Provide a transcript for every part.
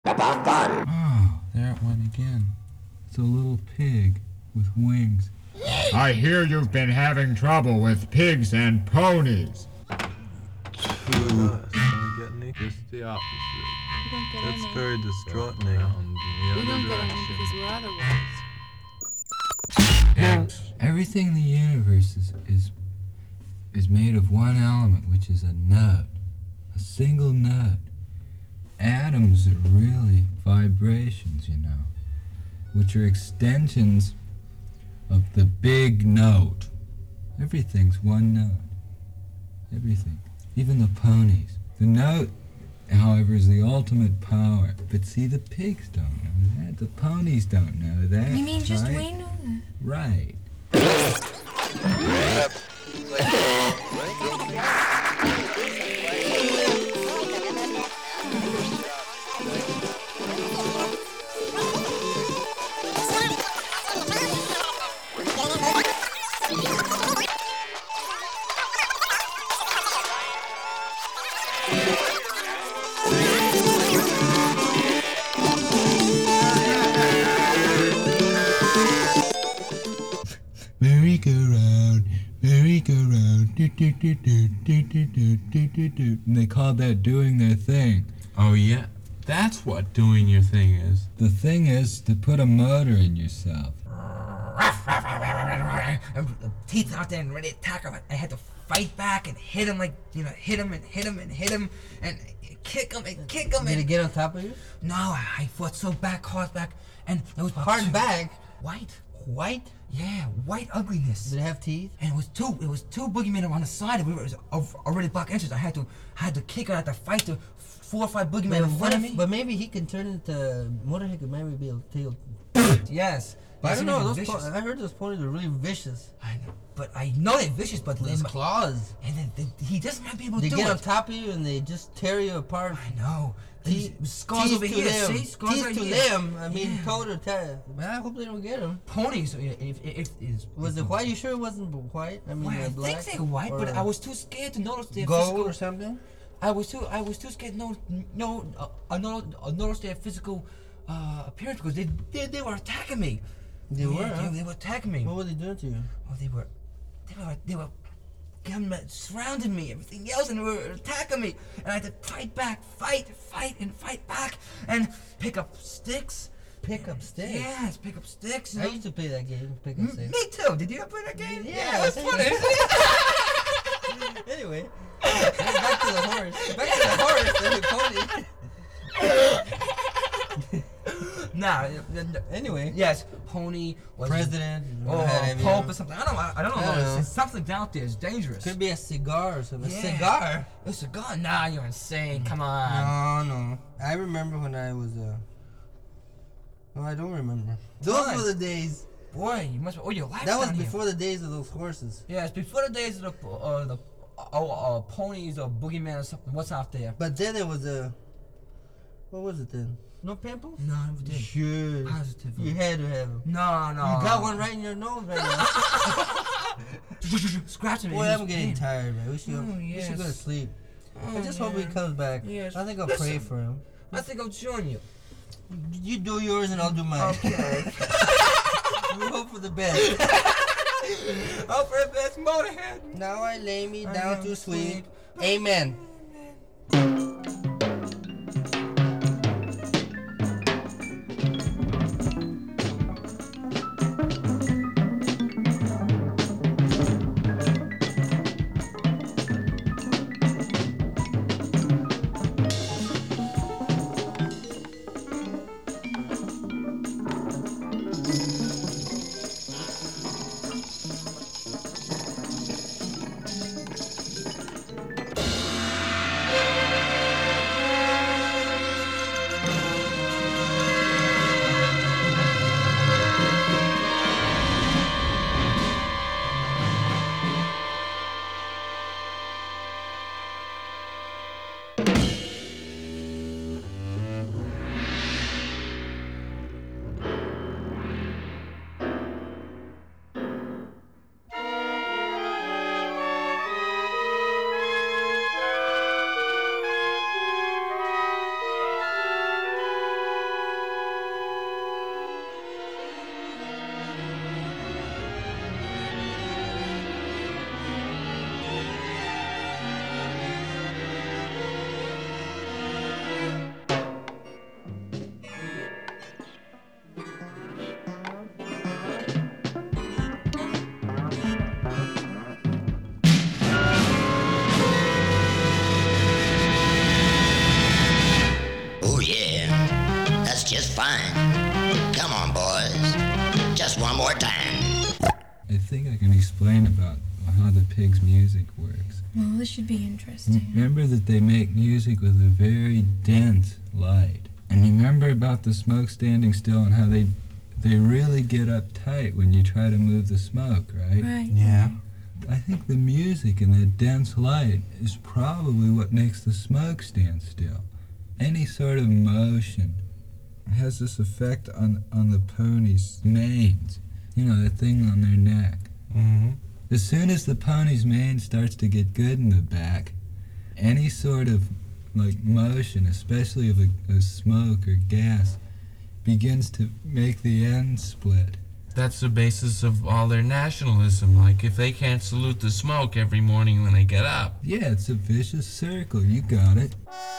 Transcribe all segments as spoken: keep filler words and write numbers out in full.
Oh, there it went again. It's a little pig with wings. I hear you've been having trouble with pigs and ponies. Just the opposite. We don't get That's any. very distraughting. We don't get any because we're otherwise. Pigs. Everything in the universe is, is is made of one element, which is a node. A single node. Atoms are really vibrations, you know, which are extensions of the big node. Everything's one node. Everything. Even the ponies. The node, however, is the ultimate power. But see, the pigs don't know that. The ponies don't know that. You mean just right? we know that? Right. Merry-go-round, merry-go-round, do do do do do do do do do do. And they called that doing their thing. Oh yeah, that's what doing your thing is. The thing is to put a motor in yourself. Teeth out there and ready to attack him. I had to fight back and hit him like, you know, hit him and hit him and hit him and kick him and kick him. Did and he get on top of you? No, I, I fought so back, hard back, and it was Hard two- back? White. White? Yeah, white ugliness. Did it have teeth? And it was two. It was two boogeymen on the side. We were it was already black inches. I had to, I had to kick. I had to fight the four or five boogeymen But, in what front of if, me. but maybe he can turn into Motor. He could maybe be able to. Yes. But I don't know. Those vicious. po- I heard those ponies are really vicious. I know, but I know they're vicious. But Those they- claws. and then they, he doesn't might be able to They do get it. on top of you and they just tear you apart. I know. Teeth, These scars teeth over to here. them. See, scars teeth right to here. them. I mean, Yeah. toe to toe. Man, I hope they don't get them. Ponies. If, if, if, if Was it white? You sure it wasn't white? I mean, Well, uh, I black think they're white, but or I was too scared to notice their gold physical. or something. I was too. I was too scared to know, no, uh, uh, no, uh, notice their physical uh, appearance because they, they, they were attacking me. They Yeah, were. They, Huh? they were attacking me. What were they doing to you? Oh, they were, they were, they were, coming, surrounding me, everything else, and they were attacking me, and I had to fight back, fight, fight, and fight back, and pick up sticks. Pick up sticks. Yes, pick up sticks. I used to play that game. Pick up M- sticks. Me too. Did you ever play that game? Yeah, it was I funny. Anyway, back to the horse. Back to the horse and the pony. Nah. Anyway, Yes, pony was president or had every- Pope or something. I don't know. I don't know. I don't know. It's something out there is dangerous. Could be a cigar or something. Yeah. A cigar? A cigar? Nah, you're insane. Come on. No, no. I remember when I was uh. No, I don't remember. Those Why? were the days. Boy, you must. Oh, your life. That was down here. before the days of those horses. Yeah, it's before the days of the uh, the oh, uh, ponies or boogeyman or something. What's out there? But then there was a. What was it then? No pimples? No, I never did. Sure. Positive. You had to have them. No, no. You got one right in your nose right now. Scratching me. Boy, It was I'm getting pain. tired, man. We should, Oh, we should go to yes. sleep. I Oh, just hope he yeah. comes back. Yes. I think I'll Listen. pray for him. I think I'll join you. You do yours and I'll do mine. Okay. We hope for the best. Oh, for the best motorhead. Now I lay me I down am to sleep. asleep. Amen. fine. Come on, boys. Just one more time. I think I can explain about how the pig's music works. Well, this should be interesting. Remember that they make music with a very dense light. And remember about the smoke standing still and how they they really get uptight when you try to move the smoke, right? Right. Yeah. I think the music and the dense light is probably what makes the smoke stand still. Any sort of motion has this effect on, on the pony's manes. You know, the thing on their neck. Mm-hmm. As soon as the pony's mane starts to get good in the back, any sort of like motion, especially of a, a smoke or gas, begins to make the end split. That's the basis of all their nationalism. Like, if they can't salute the smoke every morning when they get up. Yeah, it's a vicious circle. You got it.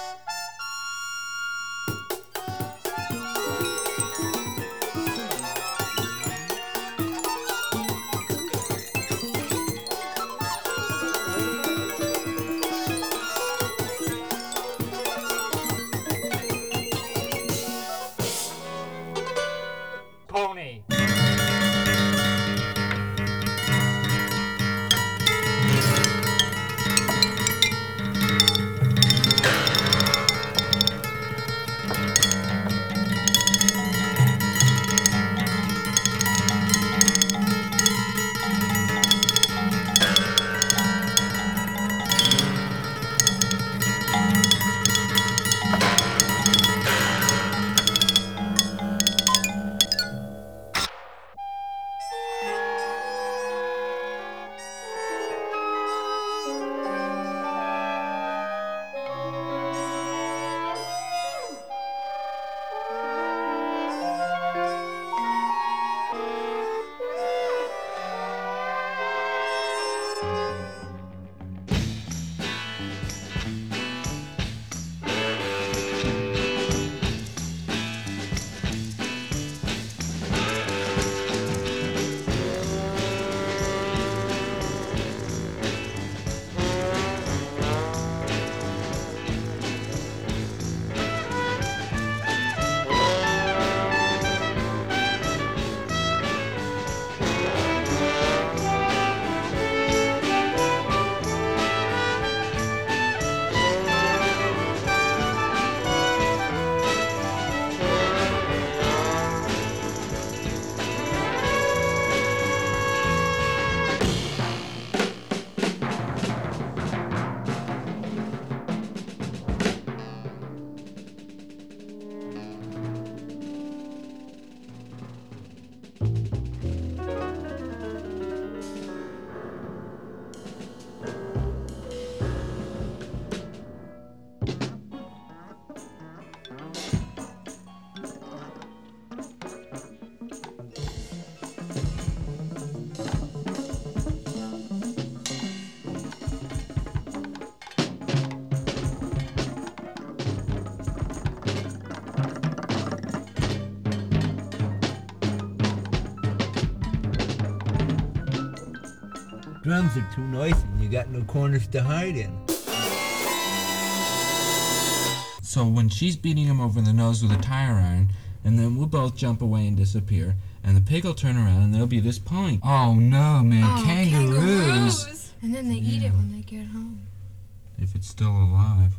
Pony. Drums are too noisy and you got no corners to hide in. So when she's beating him over the nose with a tire iron, and then we'll both jump away and disappear, and the pig will turn around and there'll be this pony. Oh no, man, Oh, kangaroos. kangaroos. And then they eat it when they get home. If it's still alive.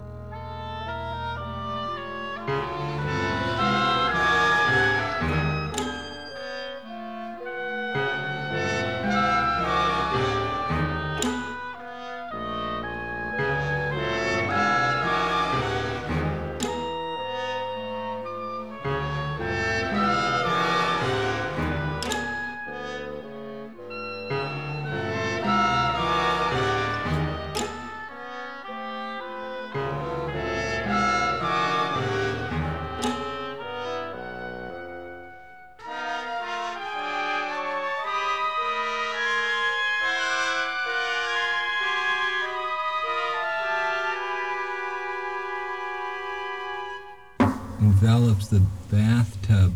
Envelops the bathtub.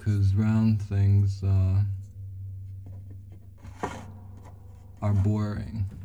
Because round things uh, are boring.